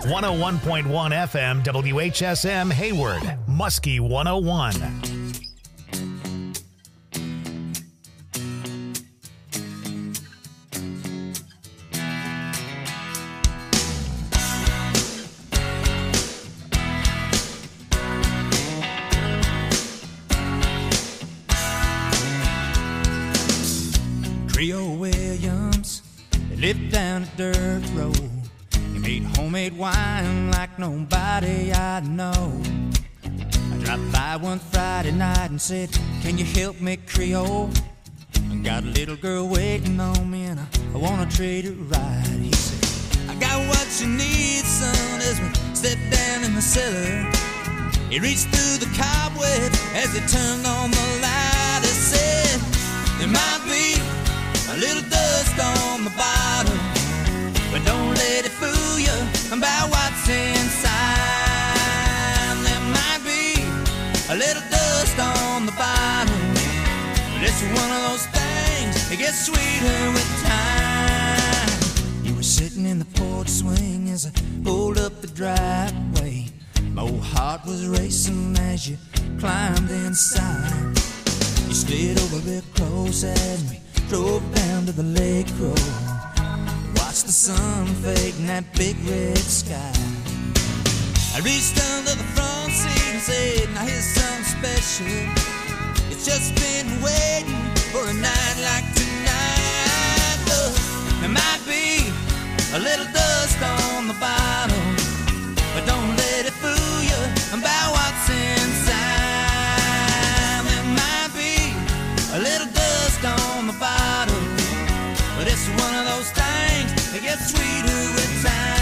101.1 FM WHSM Hayward, Muskie 101. Creole Williams, they lived down a dirt road. He made homemade wine like nobody I know. I dropped by one Friday night and said, "Can you help me, Creole? I got a little girl waiting on me and I wanna treat her right." He said, "I got what you need, son," as we stepped down in the cellar. He reached through the cobweb as he turned on the light. He said, "There might be a little dust on the bottom, but don't let it fool you about what's inside." There might be a little dust on the bottom, but it's one of those things that gets sweeter with time. You were sitting in the porch swing as I pulled up the driveway. My old heart was racing as you climbed inside. You slid over real close as we drove down to the lake road. Watched the sun fade in that big red sky. I reached under the front seat and said, "Now here's something special. It's just been waiting for a night like tonight." Look, there might be a little dust on the bottom, but don't let it fool you about what's inside. There might be a little dust on the bottom, but it's one of those things that gets sweeter with time.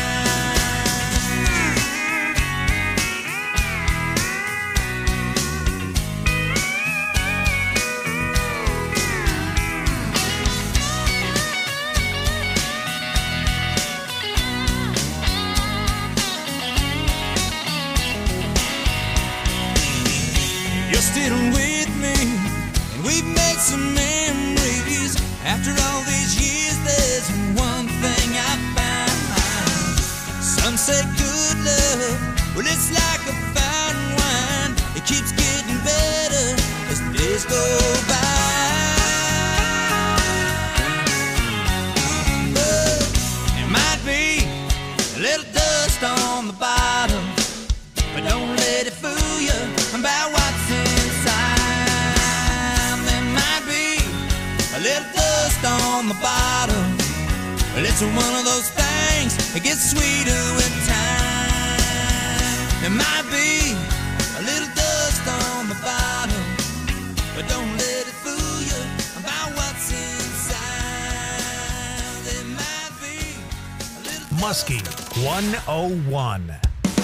You're still with me, and we've made some memories. After all these years, there's one thing I found. Some say good love, well, it's like a fine wine. It keeps getting better as the days go by. But there might be a little dust on the bottom, but don't let it fool you about what's inside. There might be a little dust on the bottom, but it's one of those things that gets sweeter with time. There might be a little dust on the bottom, but don't let it fool you about what's inside. There might be a little Muskie 101.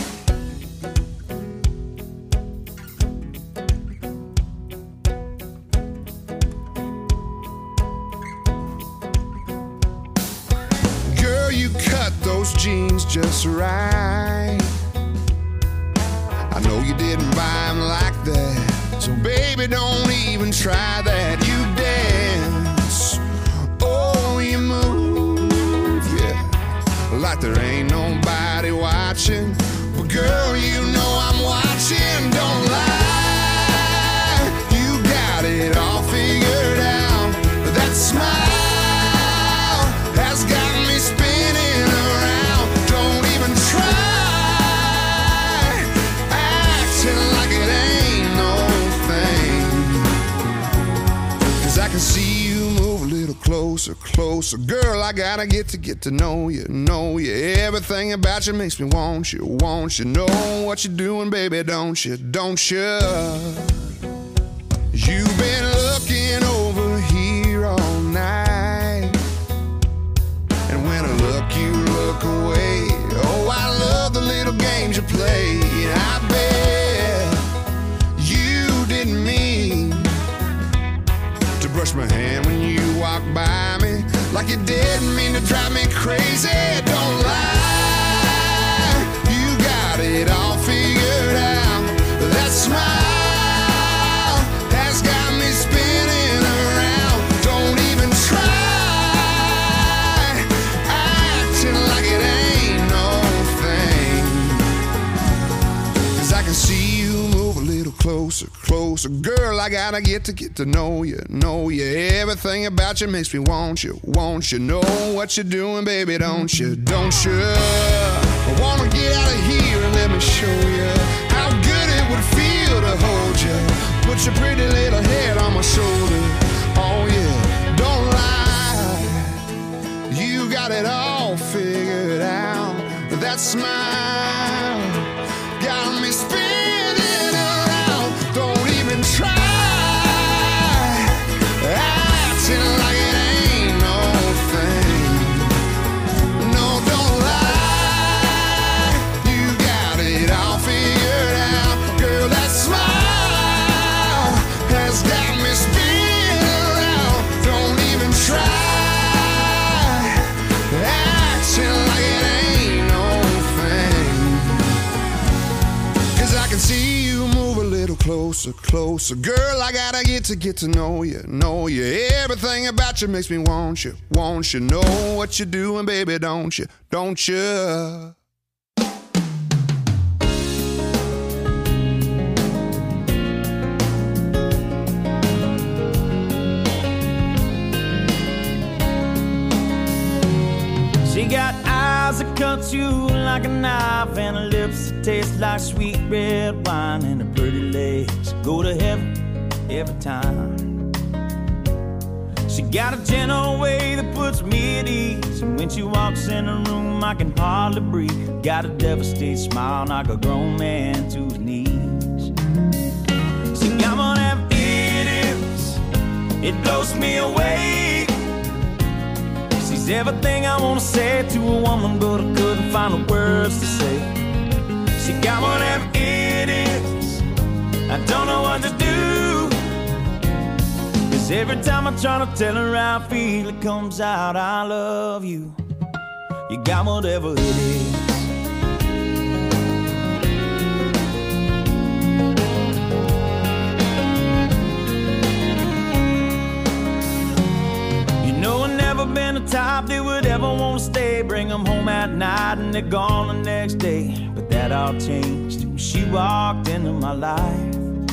You cut those jeans just right. I know you didn't buy them like that, so baby, don't even try that. You dance, oh, you move, yeah, like there ain't nobody watching. But girl, you know I'm watching, don't lie. You got it all figured out. That smile has got me spinning around. Don't even try acting like it ain't no thing, 'cause I can see you move a little closer, closer. Girl, I gotta get to know you, know you. Everything about you makes me want you, want you. Know what you're doing, baby, don't you, don't you? You've been looking over here all night, and when I look, you look away. Oh, I love the little games you play. I bet you didn't mean to brush my hand when you walked by me, like you didn't mean to drive me crazy. Don't lie, you got it all figured out. That smile has got me spinning around. Don't even try acting like it ain't no thing. closer. Girl, I gotta get to know you, know you. Everything about you makes me want you, want you. Know what you're doing, baby, don't you, don't you? I wanna get out of here and let me show you how good it would feel to hold you. Put your pretty little head on my shoulder. Oh yeah, don't lie. You got it all figured out. That smile got me spinning around. Don't even try acting like it ain't no thing. No, don't lie. You got it all figured out. Girl, that smile has got me spinning around. Don't even try acting like it ain't no thing. 'Cause I can see you move a little closer, closer. Girl, I gotta get to know you, know you. Everything about you makes me want you, want you. Know what you're doing, baby, don't you, don't you? She got eyes that cut you like a knife, and her lips that taste like sweet red wine, and her pretty legs go to heaven every time. She got a gentle way that puts me at ease, and when she walks in the room I can hardly breathe. Got a devastating smile, knock a grown man to his knees. She got one of them idiots, it blows me away. She's everything I wanna say to a woman, but I couldn't find the words to say. She got one of them idiots, I don't know what to do. 'Cause every time I try to tell her how I feel, it comes out, I love you. You got whatever it is. Been the type that would ever want to stay, bring them home at night and they're gone the next day. But that all changed when she walked into my life.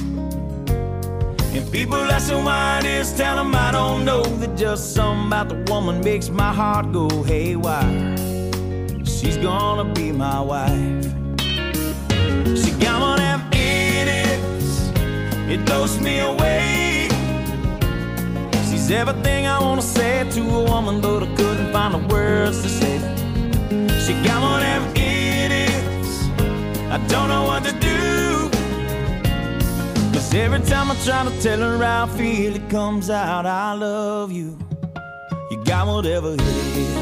And people ask me why it is, tell them I don't know, that just something about the woman makes my heart go haywire. She's gonna be my wife. She got one of them idiots, it blows me away. She's everything I wanna say to a woman, but I couldn't find the words to say. She got one of them idiots, I don't know what to do. 'Cause every time I try to tell her how I feel, it comes out, I love you. You got whatever it is.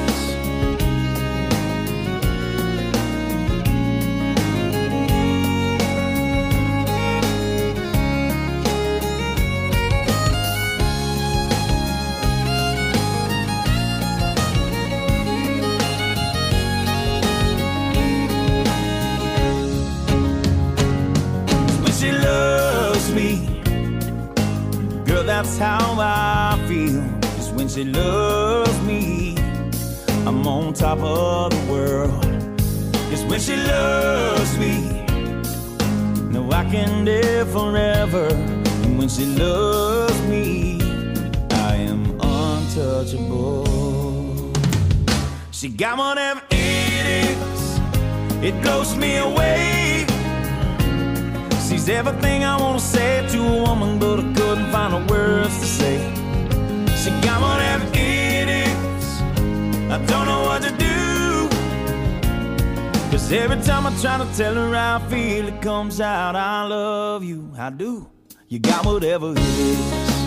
That's how I feel, 'cause when she loves me, I'm on top of the world. 'Cause when she loves me, no, I can live forever. And when she loves me, I am untouchable. She got one of them idiots, it blows me away. She's everything I wanna say to a woman, but I couldn't find the words to say. She got one of them idiots, I don't know what to do. 'Cause every time I try to tell her how I feel, it comes out, I love you, I do. You got whatever it is.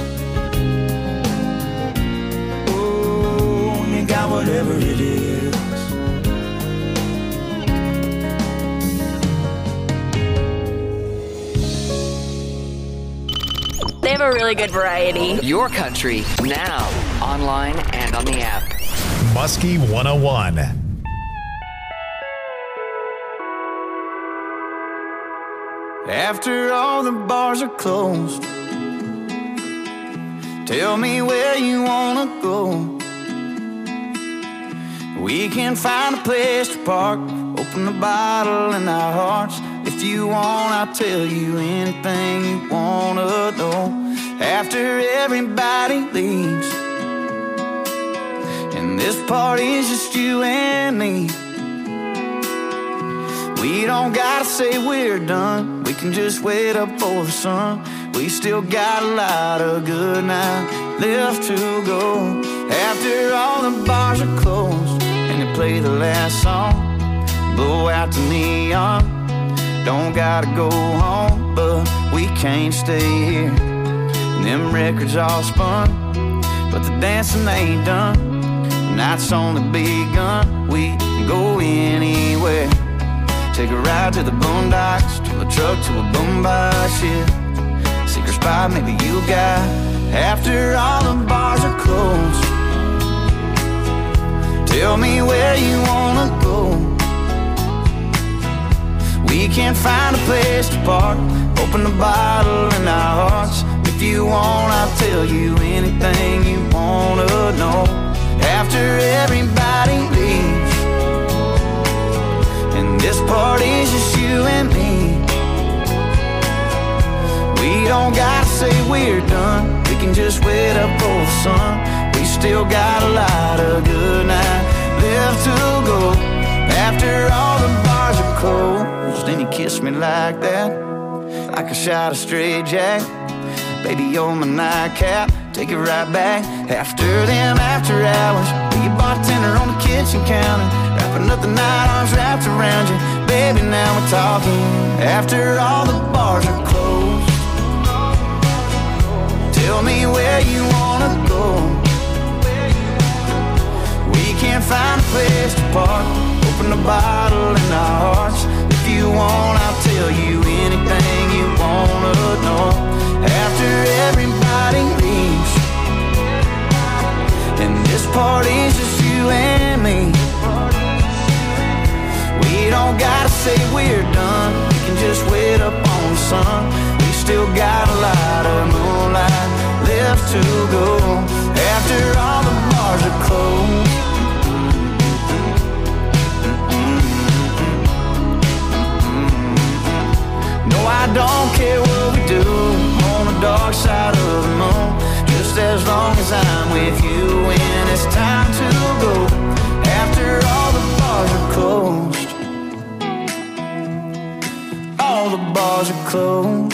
Oh, you got whatever it is. They have a really good variety. Your country, now, online and on the app. Muskie 101. After all the bars are closed, tell me where you wanna go. We can find a place to park, open the bottle in our hearts, lift you want, I'll tell you anything you wanna know. After everybody leaves and this party's just you and me, we don't gotta say we're done. We can just wait up for the sun. We still got a lot of good night left to go. After all the bars are closed and they play the last song, blow out the neon. Don't gotta go home, but we can't stay here. And them records all spun, but the dancing ain't done. The night's only begun. We can go anywhere. Take a ride to the boondocks, to a truck, to a boombox, yeah. Secret spot maybe you got. After all the bars are closed, tell me where you wanna go. We can't find a place to park. Open the bottle in our hearts. If you want, I'll tell you anything you wanna know. After everybody leaves and this party's just you and me, we don't gotta say we're done. We can just wait up for the sun. We still got a lot of good night left to go. After all the bars are closed and you kiss me like that, like a shot of straight jack. Baby, you're my nightcap. Take it right back. After them after hours, be a bartender on the kitchen counter, wrapping up the night, arms wrapped around you. Baby, now we're talking. After all the bars are closed, tell me where you wanna go. We can't find a place to park. Open the bottle in our hearts. If you want, I'll tell you anything you wanna know. After everybody leaves and this party's just you and me, we don't gotta say we're done. We can just wait up on the sun. We still got a lot of moonlight left to go. After all the bars are closed, no, I don't care what we do on the dark side of the moon, just as long as I'm with you when it's time to go. After all the bars are closed, all the bars are closed.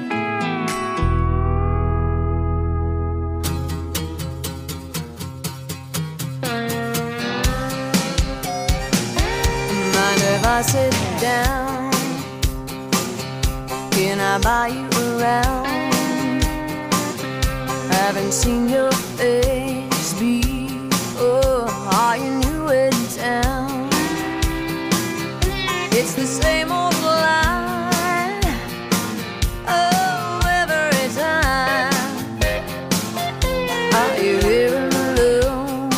Mind if I sit down? Can I buy you around? Haven't seen your face before. Are you new in town? It's the same old line, oh, every time. Are you here alone?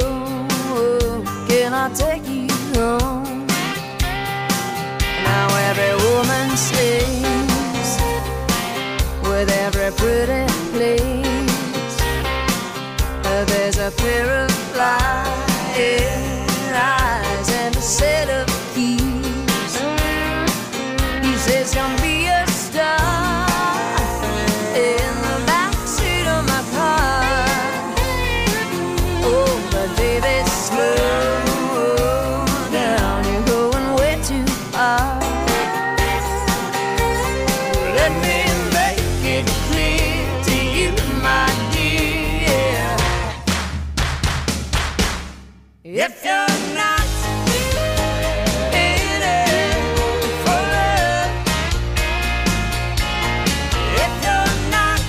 Can I take you home? Now every woman stays with every pretty place. There's a pair of flying eyes and a set of keys. He says, come be a star in the backseat of my car. Oh, but baby, slow down, you're going way too far. Let me make it clear to you, my dear, if you're not in it for love, if you're not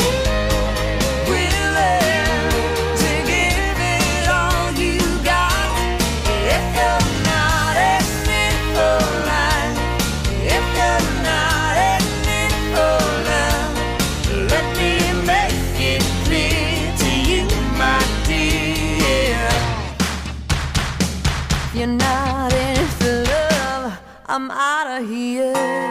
willing to give it all you got, if you're not in it for life, if you're not in it for love, let me make it clear to you, my dear. If you're not in it for love, I'm out of here.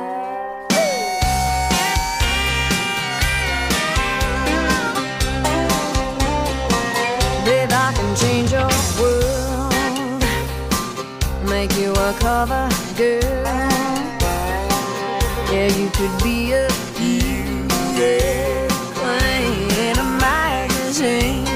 Babe, I can change your world, make you a cover girl. Yeah, you could be a queen in a magazine.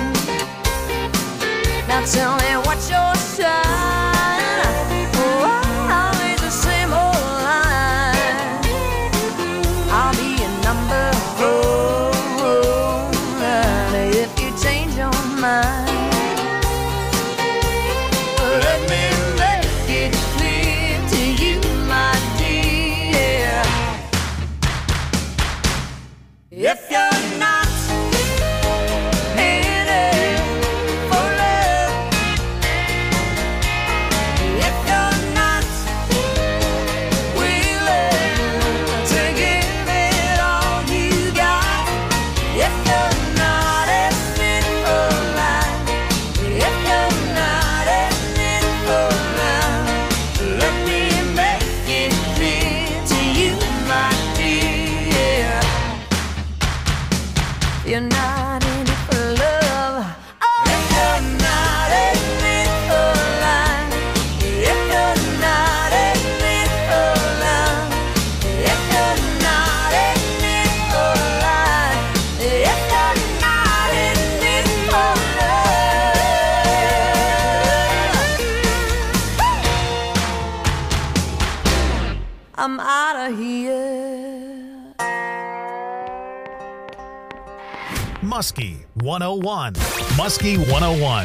Now tell me what's your sign? Oh, always the same old line. I'll be a number 4 if you change your mind. Let me make it clear to you, my dear. If you're not in it for love, if you're not willing to give it all you got, if you're not in it for life, if you're not in it for love, let me make it clear to you, my dear. You're not in it for love. Oh, if you're not in it for life, if you're not in it for love, if you're not in it for life, if you're not in it for love, I'm out of here. Muskie 101. Muskie 101.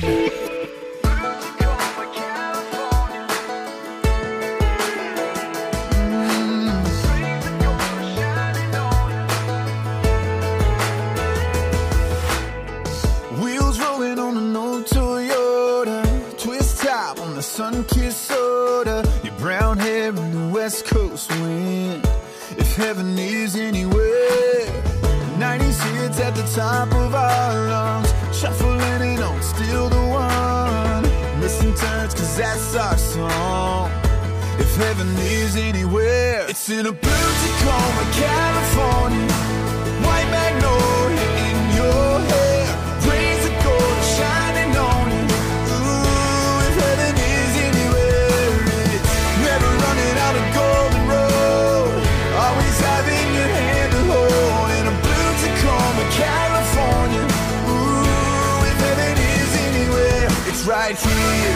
Wheels rolling on an old Toyota, twist top on the sun-kissed soda, your brown hair in the West Coast wind. If heaven is anywhere, 90s hits at the top of our lungs, shuffling it on, still the one. Missing turns, cause that's our song. If heaven is anywhere, it's in a blue Tacoma, California. White magnolia in your hair, rays of gold shining on you. Ooh, if heaven is anywhere, it's never running out of golden road, always having your hand to hold. In a blue Tacoma, California. Ooh, if heaven is anywhere, it's right here.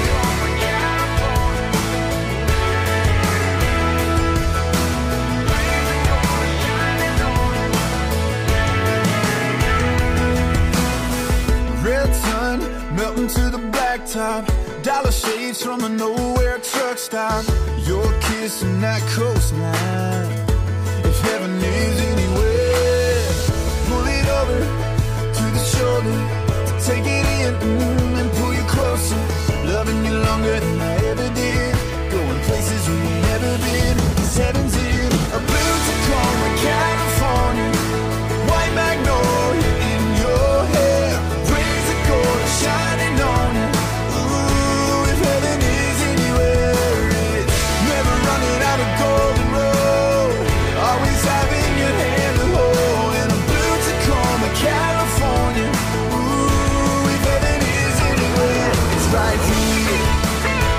Red sun melting to the blacktop, dollar shades from a nowhere truck stop. Your kiss and that coastline. If heaven is anywhere, pull it over to the shoulder, take it in and pull you closer. Loving you longer than I ever did, going places we've never been. 'Cause heaven's in a blue Tacoma, California. White magnolia in your hair, rays of gold shining on you. Ooh, if heaven is anywhere, it's never running out of golden road, always having your hand to hold. In a blue Tacoma, California. Ooh, if heaven is anywhere, it's right here.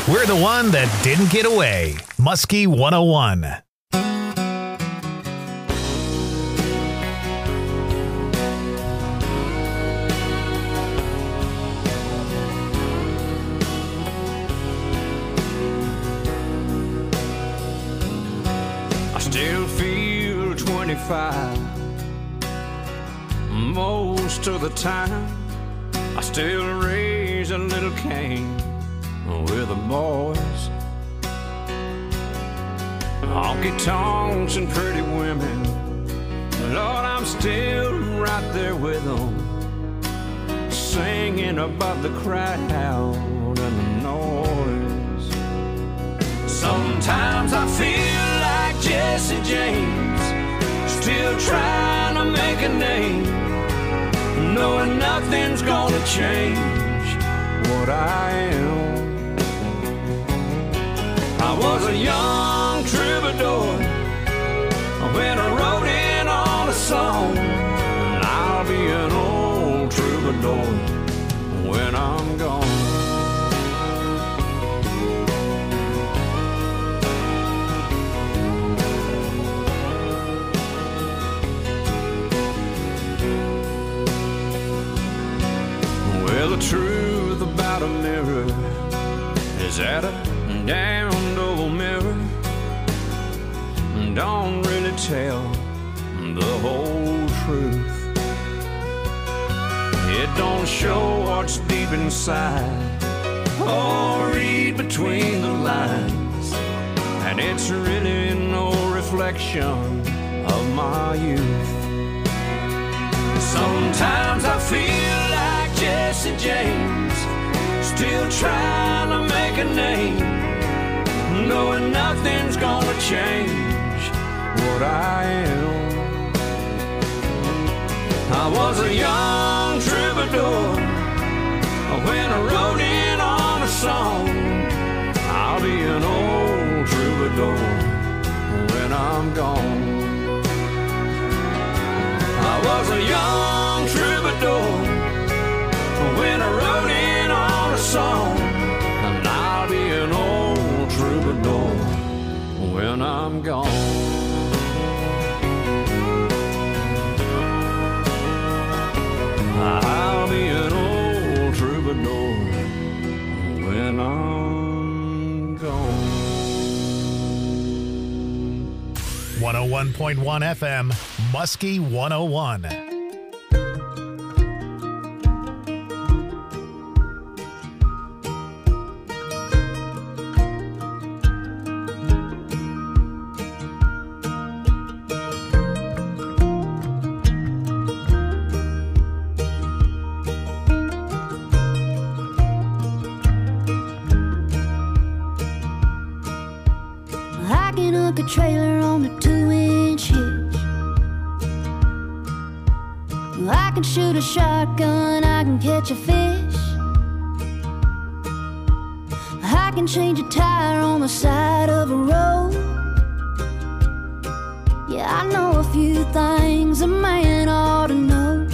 We're the one that didn't get away. Muskie 101. I still feel 25 most of the time. I still raise a little Cain with the boys. Honky tonks and pretty women, Lord, I'm still right there with them, singing about the crowd and the noise. Sometimes I feel like Jesse James, still trying to make a name, knowing nothing's gonna change what I am. I was a young troubadour when I wrote in on a song, and I'll be an old troubadour when I'm gone. Well, the truth about a mirror is that a damned old mirror don't really tell the whole truth. It don't show what's deep inside or read between the lines, and it's really no reflection of my youth. Sometimes I feel like Jesse James, still trying to make a name, knowing nothing's gonna change what I am. I was a young troubadour when I wrote in on a song. I'll be an old troubadour when I'm gone. I was a young troubadour when I wrote in on a song, and I'll be an old troubadour when I'm gone. I'll be an old troubadour when I'm gone. 101.1 FM, Muskie 101. I can hook a trailer on a 2-inch hitch. I can shoot a shotgun, I can catch a fish. I can change a tire on the side of a road. Yeah, I know a few things a man ought to know.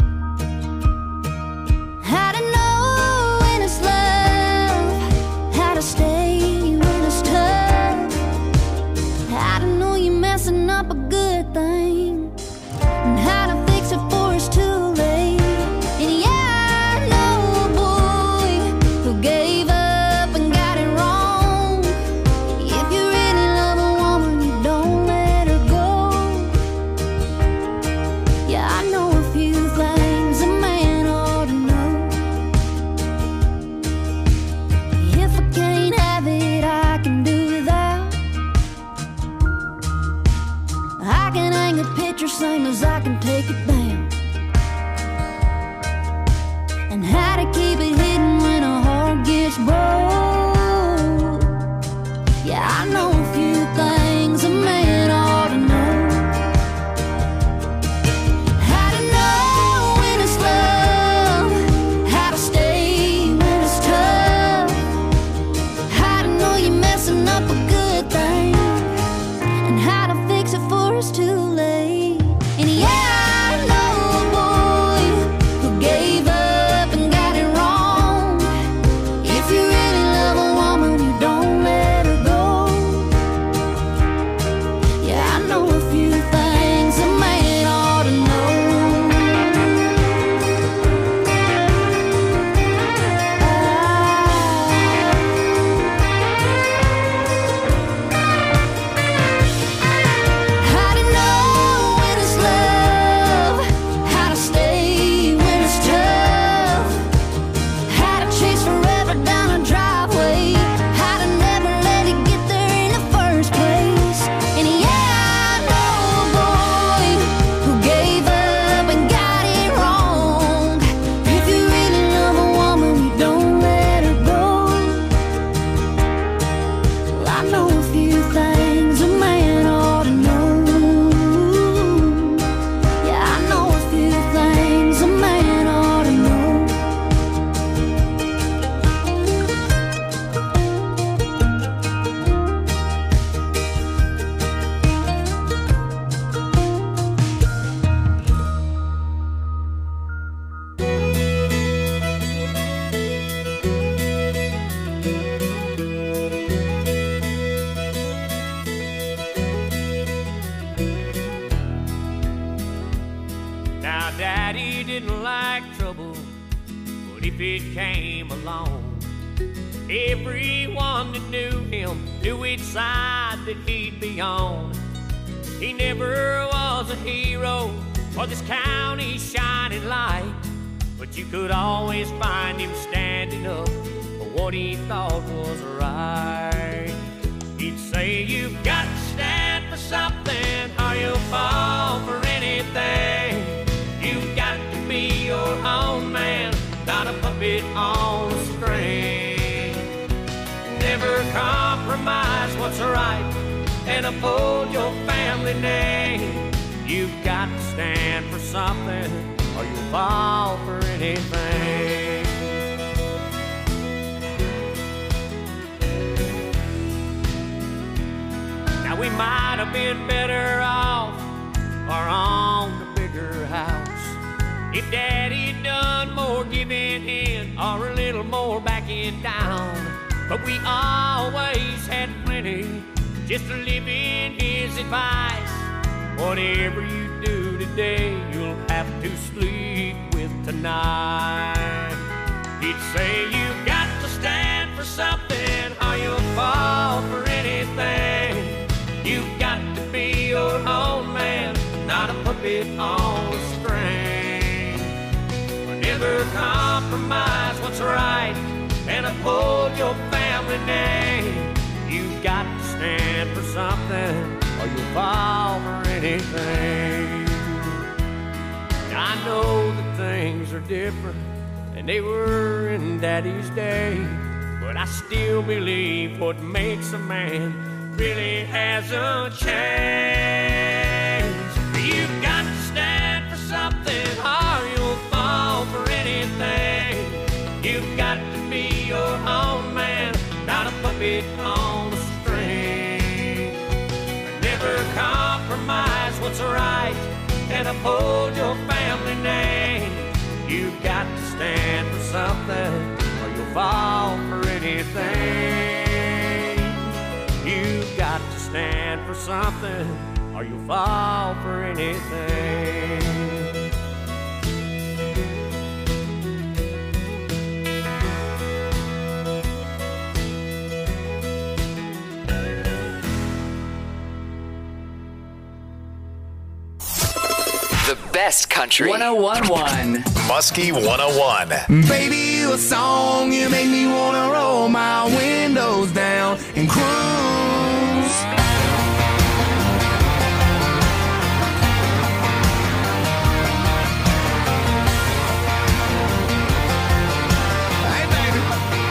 How to know when it's love, how to stay when it's tough, how to know you're messing up a good thing, and how to fix it before it's too late. And yeah, I know a boy who gave up and got it wrong. If you really love a woman, you don't let her go. Yeah, I know a few things a man ought to know. If I can't have it, I can do without. I can hang a picture same as I can take it down. And how to keep it hidden when a heart gets broke. Yeah, I know a few things a man ought to know. How to know when it's love, how to stay when it's tough, how to know you're messing up a good thing, and how to fix it before it's too late. And yeah, I know a boy who gave up and got But if it came along, everyone that knew him knew which side that he'd be on. He never was a hero or this county's shining light, but you could always find him standing up for what he thought was right. He'd say, you've got to stand for something or you'll fall for anything. You've got to be your own man, not a puppet on a string. Never compromise what's right and uphold your family name. You've got to stand for something or you'll fall for anything. Now we might have been better off or on the bigger house if Daddy done more giving in or a little more backing down. But we always had plenty just to live in his advice. Whatever you do today, you'll have to sleep with tonight. He'd say, you've got to stand for something or you'll fall for anything. You've got to be your own man, not a puppet on a string. Never compromise what's right and uphold your family name. You've got to stand for something or you'll fall for anything. Now I know that things are different than they were in Daddy's day, but I still believe what makes a man really hasn't changed. You've got to stand for something or you'll fall for anything. You've got to be your own man, not a puppet on a string. Never compromise what's right and uphold your family name. You've got to stand for something or you'll fall for anything. You've got to stand for something or you'll fall for anything. The best country. 101.1. Muskie 101. Baby, you a song, you make me wanna roll my windows down and cruise. Hey, baby.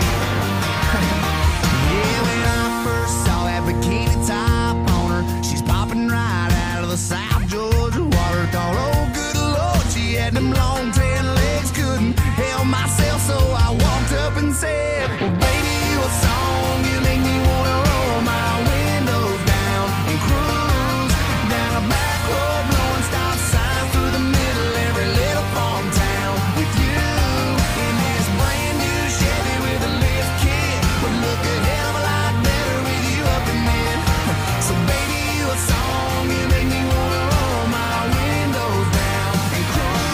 Yeah, when I first saw that bikini top on her, she's popping right out of the South Georgia water. Thought, oh, good Lord, she had them long tan legs, couldn't help myself, so I walked up and said, well, baby, you a song, you make me wanna roll my windows down and cruise down a back road, blowing stop signs through the middle every little farm town with you in this brand new Chevy with a lift kit. Would look a hell of a lot better with you up in it. So baby, you a song, you make me wanna roll my windows down and cruise.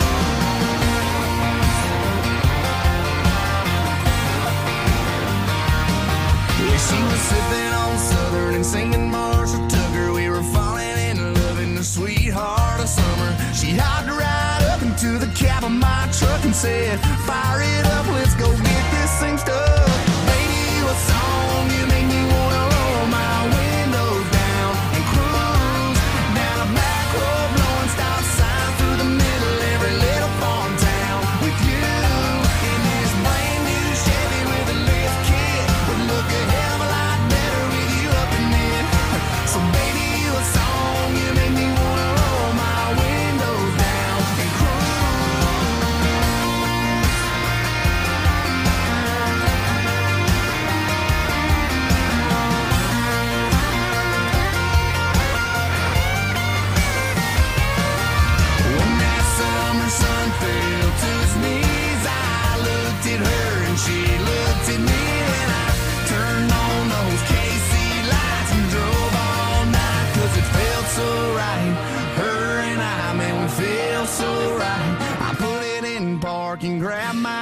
Yeah, she was sipping on Southern and singing Marshall Tucker. We were falling in love in the sweetheart of summer. She hopped right up into the cab of my truck and said, fire it up, let's go get this thing stuck. Baby, you a song, you make me wanna roll my windows down and cruise down a back road, blowing stop signs through the middle every little farm town with you in this brand new Chevy with a lift kit. Would look a hell of a lot better with you up in it. So baby, you a song, you make me wanna roll my windows down and cruise.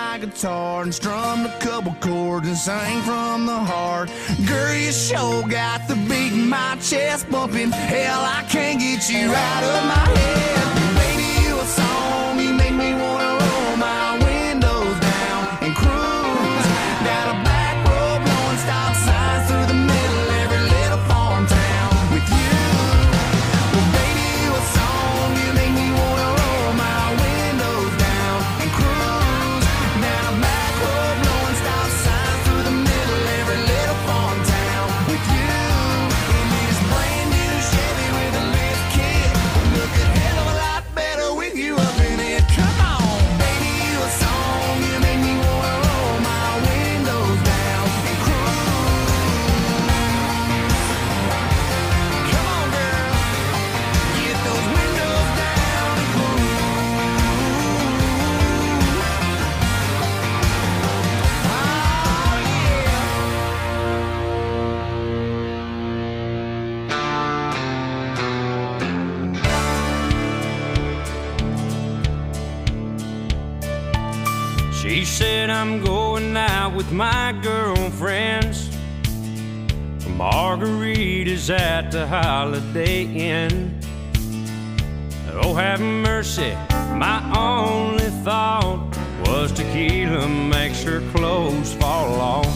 my guitar and strummed a couple chords and sang from the heart. Girl, you sure got the beat in my chest bumping. Hell, I can't get you out of my head. Baby, you a song, you make me wanna roll my windows down and cruise down a back road, blowing stop signs through the middle of every little farm town with you. Well, baby, you a song, you make me wanna roll my windows down and cruise down a back road, blowing stop signs through the middle of every little farm town with you. In this brand new Chevy with a lift kit, look a hell of a lot better with you up in it. Come on, baby, you a song, you make me wanna roll my windows down and cruise. Come on, girl, get those windows down and cruise. Oh, yeah. She said I'm going out with my girlfriends for margaritas at the Holiday Inn. Oh, have mercy, my only thought was tequila makes her clothes fall off.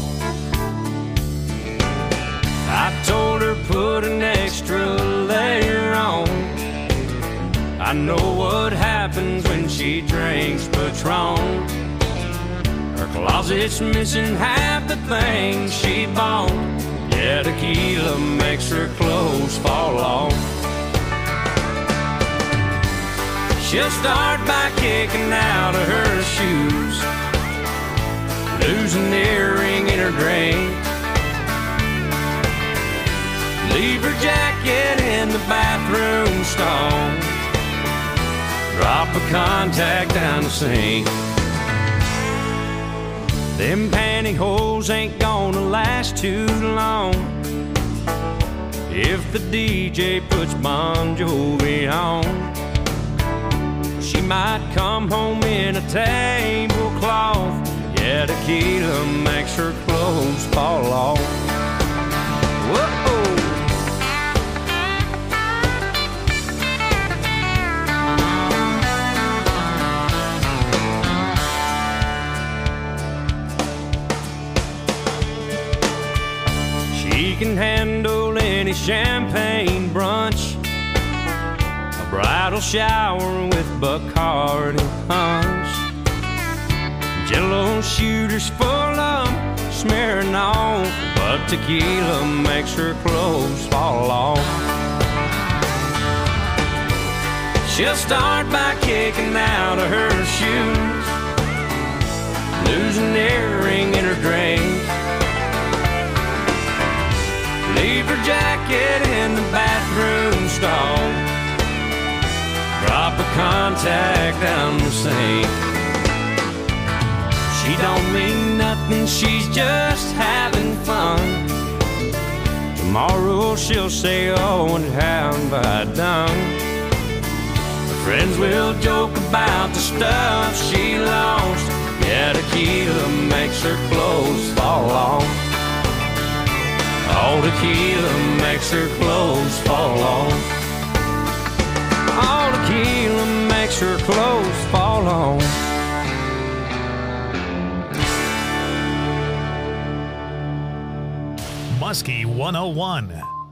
I told her put an extra layer on. I know what happens when she drinks Patron. Her closet's missing half the things she bought. Yeah, tequila makes her clothes fall off. She'll start by kicking out of her shoes, lose an earring in her drink, leave her jacket in the bathroom stall, drop a contact down the sink. Them pantyhose ain't gonna last too long if the DJ puts Bon Jovi on. She might come home in a tablecloth. Yeah, tequila makes her clothes fall off. Whoa! She can handle any champagne brunch, a bridal shower with Bacardi punch, Jello shooters full of Smirnoff, but tequila makes her clothes fall off. She'll start by kicking out of her shoes, lose an earring in her drink, leave her jacket in the bathroom stall, drop a contact down the sink. She don't mean nothing, she's just having fun. Tomorrow she'll say, oh, what have I done? Her friends will joke about the stuff she lost. Yeah, tequila makes her clothes fall off. All tequila makes her clothes fall off. All tequila makes her clothes fall off. Muskie 101.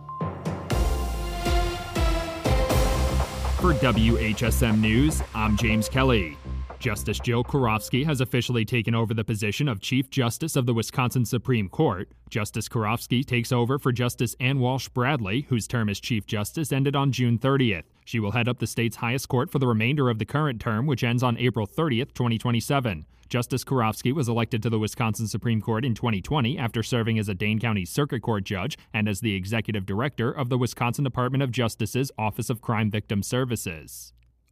For WHSM News, I'm James Kelly. Justice Joe Karofsky has officially taken over the position of Chief Justice of the Wisconsin Supreme Court. Justice Karofsky takes over for Justice Ann Walsh Bradley, whose term as Chief Justice ended on June 30th. She will head up the state's highest court for the remainder of the current term, which ends on April 30th, 2027. Justice Karofsky was elected to the Wisconsin Supreme Court in 2020 after serving as a Dane County Circuit Court judge and as the executive director of the Wisconsin Department of Justice's Office of Crime Victim Services.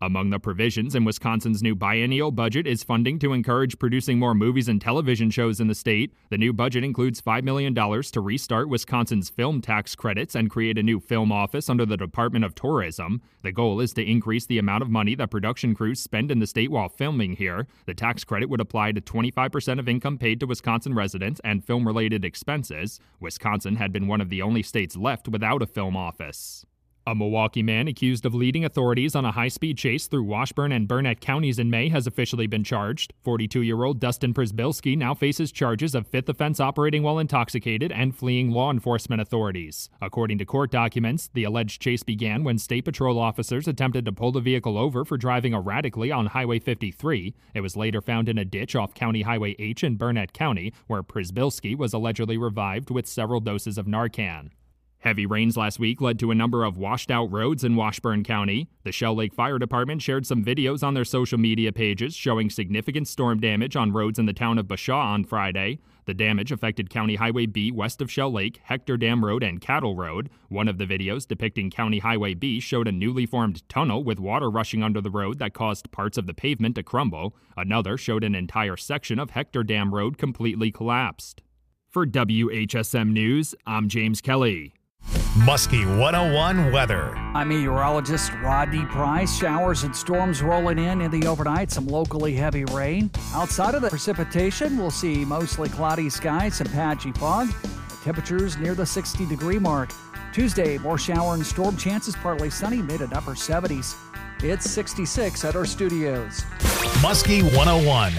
Among the provisions in Wisconsin's new biennial budget is funding to encourage producing more movies and television shows in the state. The new budget includes $5 million to restart Wisconsin's film tax credits and create a new film office under the Department of Tourism. The goal is to increase the amount of money that production crews spend in the state while filming here. The tax credit would apply to 25% of income paid to Wisconsin residents and film-related expenses. Wisconsin had been one of the only states left without a film office. A Milwaukee man accused of leading authorities on a high-speed chase through Washburn and Burnett counties in May has officially been charged. 42-year-old Dustin Przybylski now faces charges of fifth offense operating while intoxicated and fleeing law enforcement authorities. According to court documents, the alleged chase began when State Patrol officers attempted to pull the vehicle over for driving erratically on Highway 53. It was later found in a ditch off County Highway H in Burnett County, where Przybylski was allegedly revived with several doses of Narcan. Heavy rains last week led to a number of washed-out roads in Washburn County. The Shell Lake Fire Department shared some videos on their social media pages showing significant storm damage on roads in the town of Bashaw on Friday. The damage affected County Highway B west of Shell Lake, Hector Dam Road, and Cattle Road. One of the videos depicting County Highway B showed a newly formed tunnel with water rushing under the road that caused parts of the pavement to crumble. Another showed an entire section of Hector Dam Road completely collapsed. For WHSM News, I'm James Kelly. Muskie 101 weather. I'm meteorologist Rodney Price. Showers and storms rolling in the overnight, some locally heavy rain. Outside of the precipitation, we'll see mostly cloudy skies, some patchy fog. Temperatures near the 60-degree mark. Tuesday, more shower and storm chances, partly sunny, mid and upper 70s. It's 66 at our studios. Muskie 101.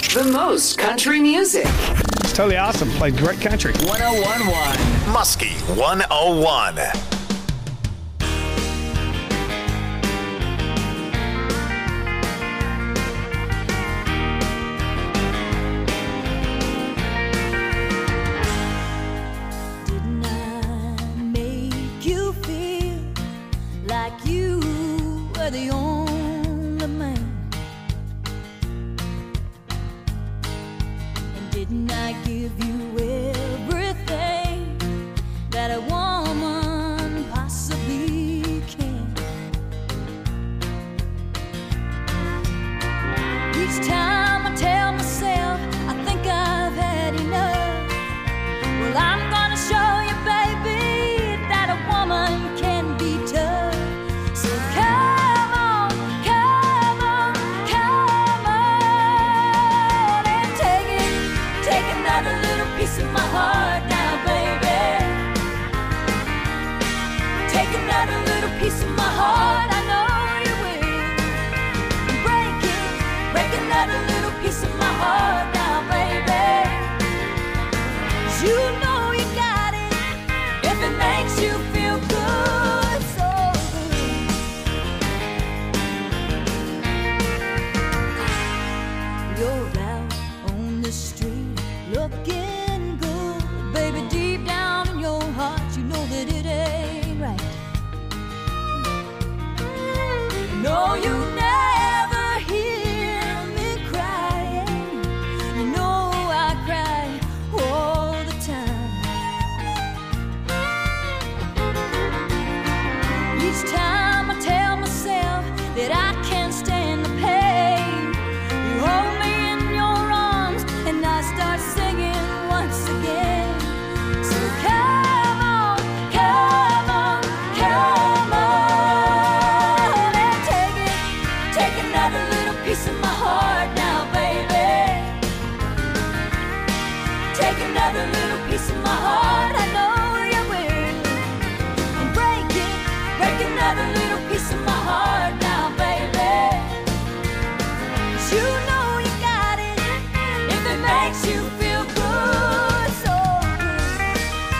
The most country music. It's totally awesome. Played great country. 101.1 Muskie 101. Didn't I make you feel like you were the only man? And didn't I give you everything that a woman possibly can? Each time I tell myself I think I've had enough, well, I'm gonna show you, baby, that a woman can be tough. So come on, come on, come on, and take another little piece of my heart now, baby. Take another little piece of my heart, I know you will. Break another little piece of my heart now, baby. 'Cause you know you got it if it makes you feel good, so good. You're out on the street looking good, baby. Deep down in your heart, you know that it ain't right. No, you never hear me crying. You know I cry all the time. Each time I tell myself that I can't stand the pain, you hold me in your arms and I start singing once again. So come on, come on, come on, and take another little piece of my heart now, baby. Take another little piece of my heart, I know you will. And break another little piece of my heart now, baby. 'Cause you know you got it if it makes you feel good, so good.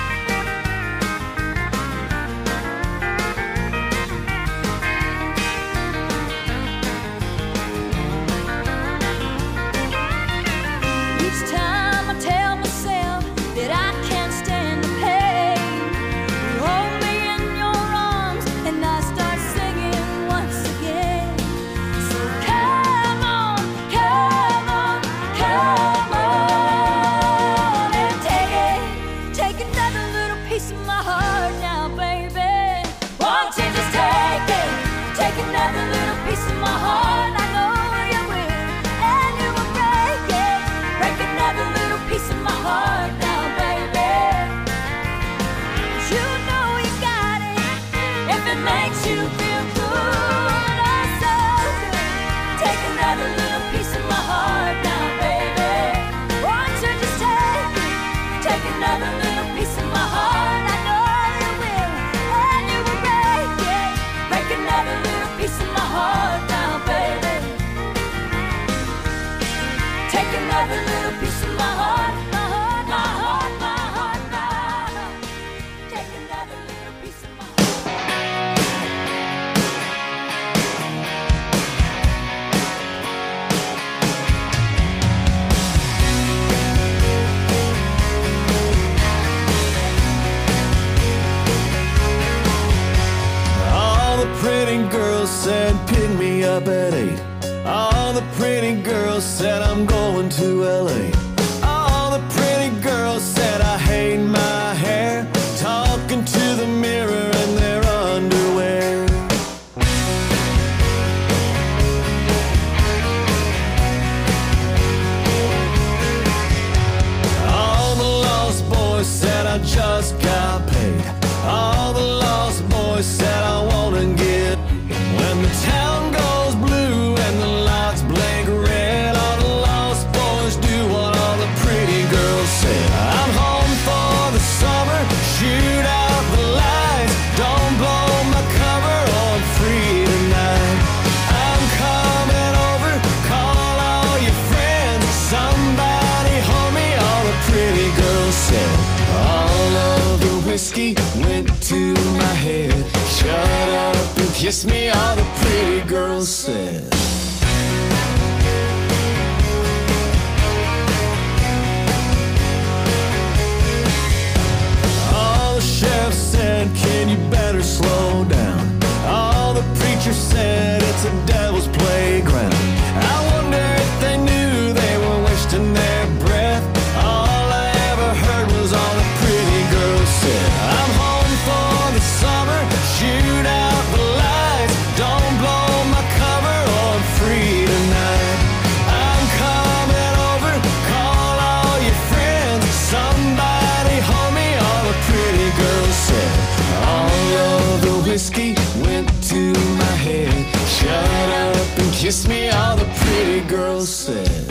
Each time I tell myself that I can't stand the pain, you hold me in your arms and I start singing once again. So come on, come on, come on, and take another little piece of my heart now, baby. Won't you just take another little piece of my heart? I know you will, and you will break another little piece of my heart now, baby. 'Cause you know you got it if it makes you feel good, oh so good. Take another little piece of my heart now, baby. Won't you just take another little piece of my heart? I know you will, and you will break another little piece of my heart now, baby. Take another little piece of my heart, my heart, my heart, my heart, my heart. Take another little piece of my All the pretty girls said pick me up at 8. All the pretty girls said I'm going to LA. All the pretty girls said I hate my hair, talking to the mirror in their underwear. All the lost boys said I just got paid. All the lost boys said I wanna get. When the town goes blue and the lights blink red, all the lost boys do what all pretty girl said. All the sheriff said, can you better slow down? All the preachers said, it's a devil's playground. I wonder if they knew they were wasting their breath. All I ever heard was all the pretty girls said. I'm home for the summer, shoot out the lights. Don't blow my cover or I'm free tonight. I'm coming over, call all your friends. Somebody hold me, all the pretty girls said. All of the whiskey went to my head. Shut up and kiss me, all the pretty girls said.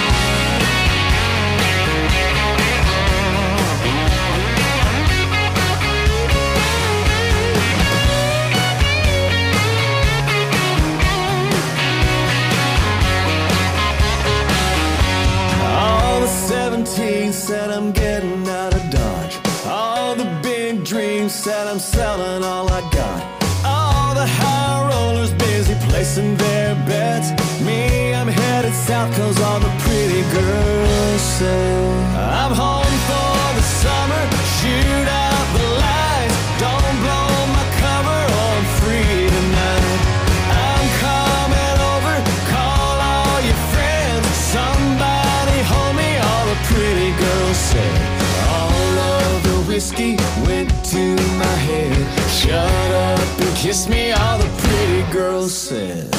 All the 17 said I'm getting out of Dodge. All the big dreams said I'm selling all I got. All the high rollers busy placing their bets. Me, I'm headed south cause all the pretty girls say. I'm home for the summer, shoot out the lights. Don't blow my cover or I'm free tonight. I'm coming over, call all your friends. Somebody hold me, all the pretty girls say. All of the whiskey went to my head. Shut up and kiss me, all the pretty girls said.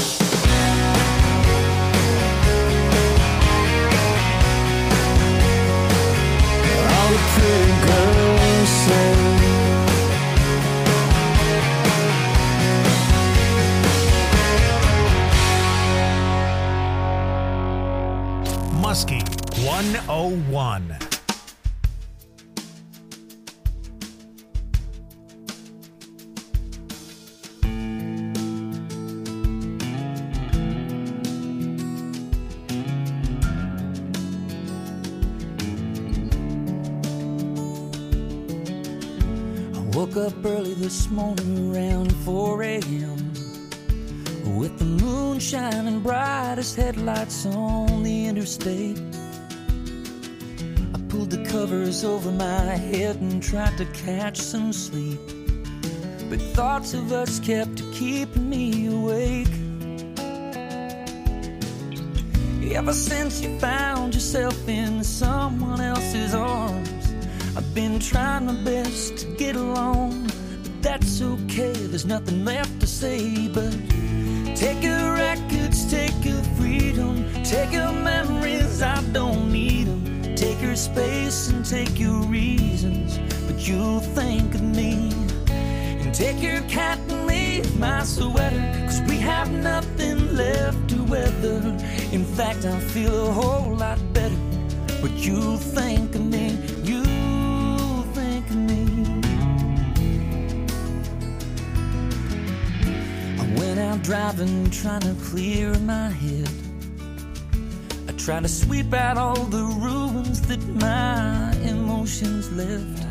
All the pretty girls said. Muskie 101. Woke up early this morning around 4 a.m. with the moon shining bright as headlights on the interstate. I pulled the covers over my head and tried to catch some sleep, but thoughts of us kept keeping me awake. Ever since you found yourself in someone else's arms, I've been trying my best to get along, but that's okay, there's nothing left to say but take your records, take your freedom, take your memories, I don't need them. Take your space and take your reasons, but you'll think of me. And take your cat and leave my sweater, cause we have nothing left to weather. In fact, I feel a whole lot better, but you'll think of me. I'm driving, trying to clear my head. I try to sweep out all the ruins that my emotions left.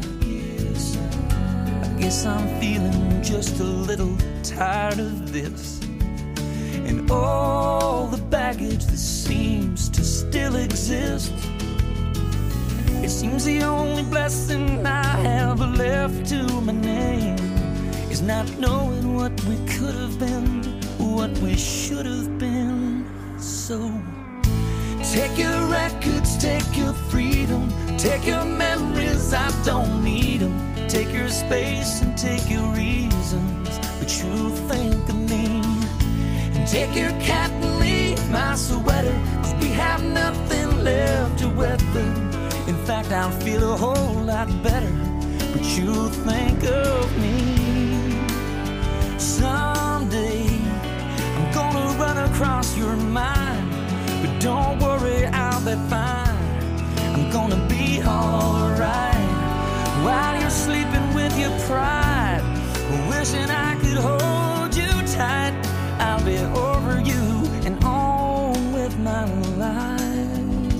I guess I'm feeling just a little tired of this, and all the baggage that seems to still exist. It seems the only blessing I have left to my name is not knowing what we could have been, what we should have been. So take your records, take your freedom, take your memories, I don't need them. Take your space and take your reasons, but you'll think of me. And take your cat and leave my sweater, cause we have nothing left to weather. In fact, I'll feel a whole lot better, but you'll think of me. Someday I'm gonna run across your mind, but don't worry, I'll be fine. I'm gonna be alright while you're sleeping with your pride, wishing I could hold you tight. I'll be over you and on with my life.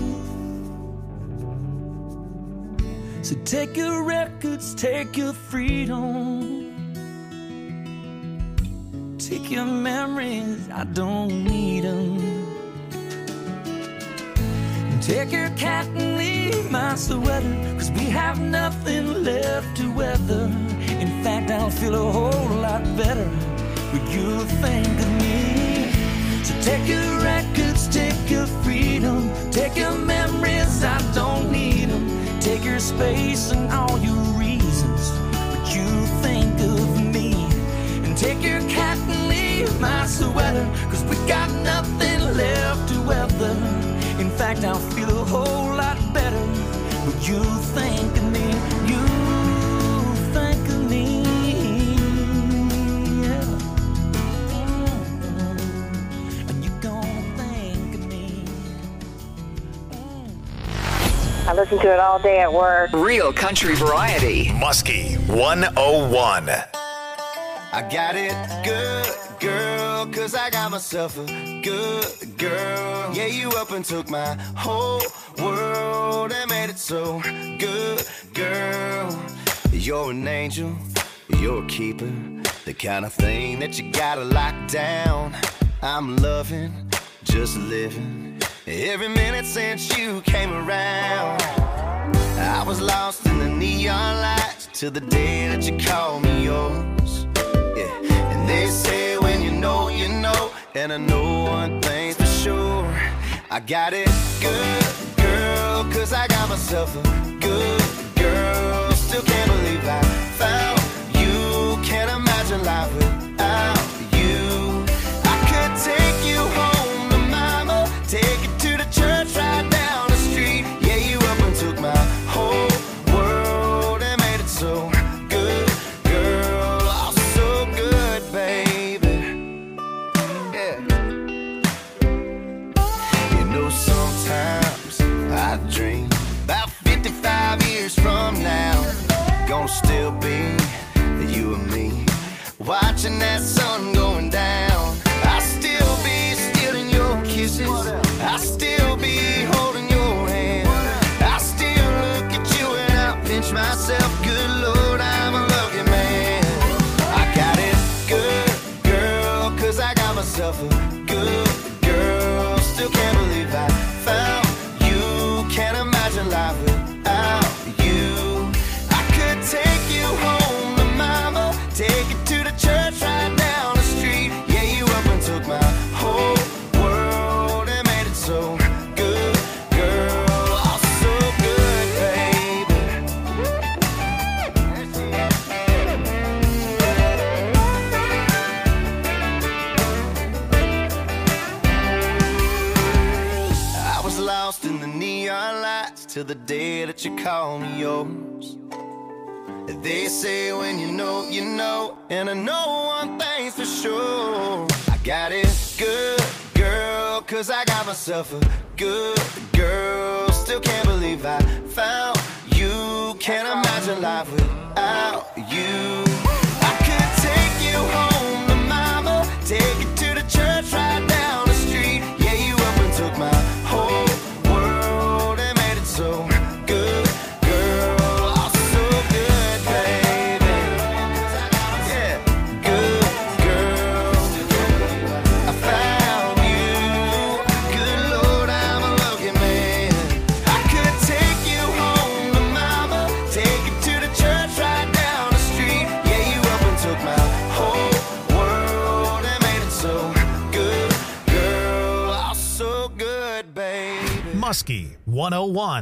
So take your records, take your freedom, Take your memories, I don't need them. Take your cat and leave my sweater, 'cause we have nothing left to weather. In fact, I'll feel a whole lot better when you think of me. So take your records, take your freedom, take your memories, I don't need them. Take your space and all your reasons, but you think of me. And take your cat and leave my sweater, 'cause we got nothing left to weather. In fact, I'll feel a whole lot better when you think of me. You think of me, yeah. And you gonna think of me. I listen to it all day at work. Real country variety. Muskie 101. I got it good, girl, 'cause I got myself a good girl. Yeah, you up and took my whole world and made it so good, girl. You're an angel, you're a keeper, the kind of thing that you gotta lock down. I'm loving, just living, every minute since you came around. I was lost in the neon lights till the day that you called me yours. Yeah. And they say when you know, you know, and I know one thing's for sure. I got it good, girl, 'cause I got myself a good girl. Still can't believe I found you. Can't imagine life without you. I could take you home to mama, take you to the church right down the street. Yeah, you up and took my whole world and made it so good, girl. Oh, so good, baby. Yeah. You know, sometimes I dream about 55 years from now, gonna still be you and me, watching that sun going down. I'll still be stealing your kisses, I'll still be holding your hand. I'll still look at you and I'll pinch myself. Good Lord, I'm a lucky man. I got it good, girl, 'cause I got myself a good girl. Still can't believe I found you. Can't imagine life without you. I could take you home to mama, take you to the church right down the street. Yeah, you up and took my whole world and made it so good, girl. Oh, so good, baby. I was lost in the neon lights till the day that you called me yours. They say when you know, you know, and I know one thing's for sure. I got it good, girl, 'cause I got myself a good girl. Still can't believe I found you. Can't imagine life without you. I could take you home to mama, take you to the church right down the street. Yeah, you up and took my whole world and made it so good, girl. Oh, so good, baby. Yeah, good girl. I found you. Good Lord, I'm a lucky man. I could take you home to mama, take you to the church right down the street. Yeah, you up and took my whole world and made it so good, girl. Oh, so good, baby. Muskie 101.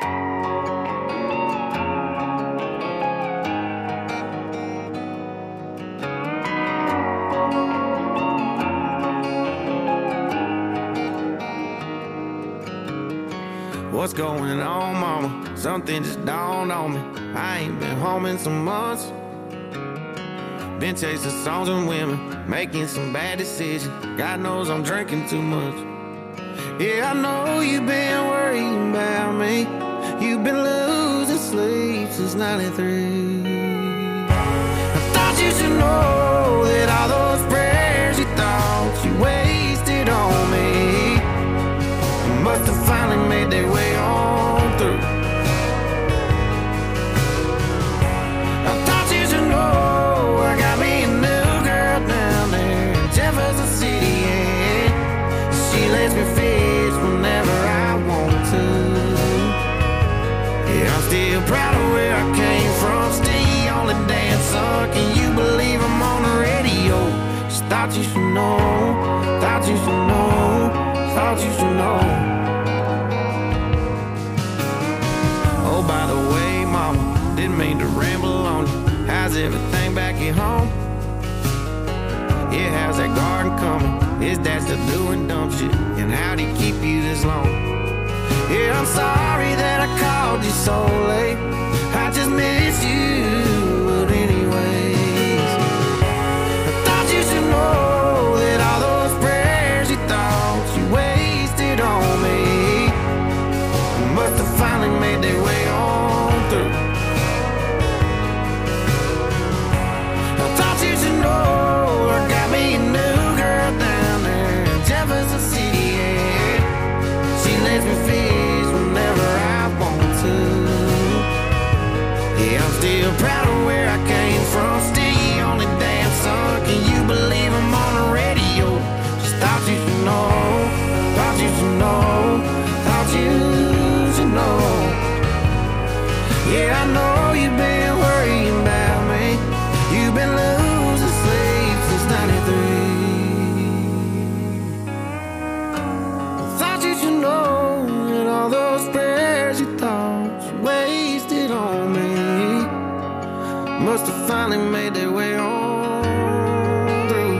What's going on, mama? Something just dawned on me. I ain't been home in some months. Been chasing songs and women, making some bad decisions. God knows I'm drinking too much. Yeah, I know you've been worrying about me. You've been losing sleep since 93. I thought you should know that all those prayers you thought you wasted on me must have finally made their way on through. I thought you should know I got me a new girl down there me fish whenever I want to. Yeah, I'm still proud of where I came from. Still the only dancer. Can you believe I'm on the radio? Just thought you should know. Thought you should know. Thought you should know. Oh, by the way, mama, didn't mean to ramble on you. How's everything back at home? Yeah, how's that garden coming? Is that still doing dumb shit? And how'd he keep you this long? Yeah, I'm sorry that I called you so late. I just miss you, but anyways, I thought you should know that all those prayers you thought you wasted on me must have finally made their way on through. I thought you should know I got me a new girl down there in Jefferson City, yeah. She lets me fish whenever I want to. Yeah, I'm still proud of where I came from. Still the only damn son. Can you believe I'm on the radio? Just thought you should know. Thought you should know. Thought you should know. Yeah, I know you've been worrying about me. You've been losing sleep since '93. Thought you should know that all those prayers you thought you wasted on me must have finally made their way on through.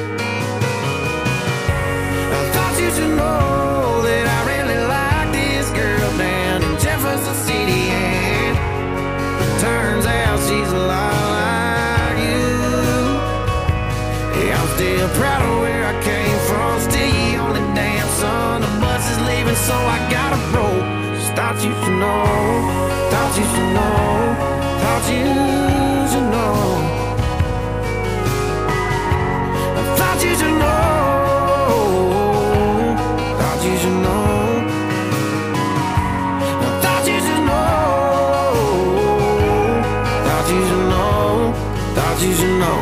I thought you should know that I really like this girl down in Jefferson City, and turns out she's a lot like you. Yeah, I'm still proud of where I came from. Still the only damn son. The bus is leaving, so I gotta roll. Just thought you should know. Thought you should know. Thought you should know. I thought you should know. Thought you should know. I thought you should know. Thought you should know. Thought you should know.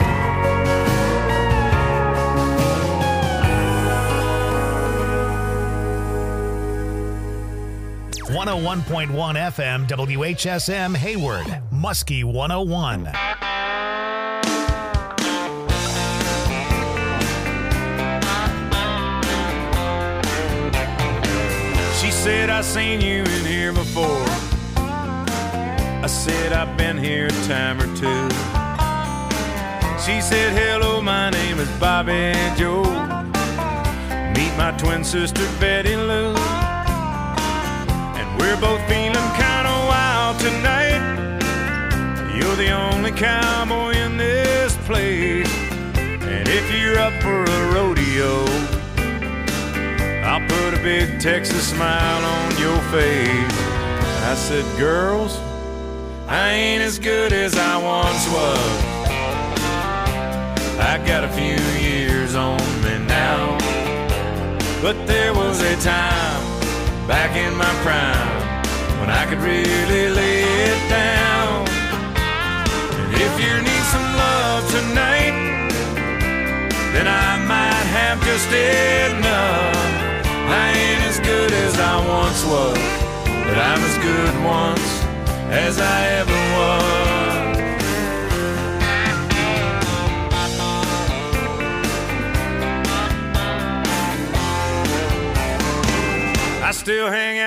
101.1 FM WHSM Hayward, Muskie 101. She said, I seen you in here before. I said, I've been here a time or two. She said, hello, my name is Bobby Joe. Meet my twin sister, Betty Lou. We're both feeling kind of wild tonight. You're the only cowboy in this place. And if you're up for a rodeo, I'll put a big Texas smile on your face. I said, girls, I ain't as good as I once was. I got a few years on me now. But there was a time back in my prime when I could really lay it down. And if you need some love tonight, then I might have just enough. I ain't as good as I once was, but I'm as good once as I ever was. I still hang out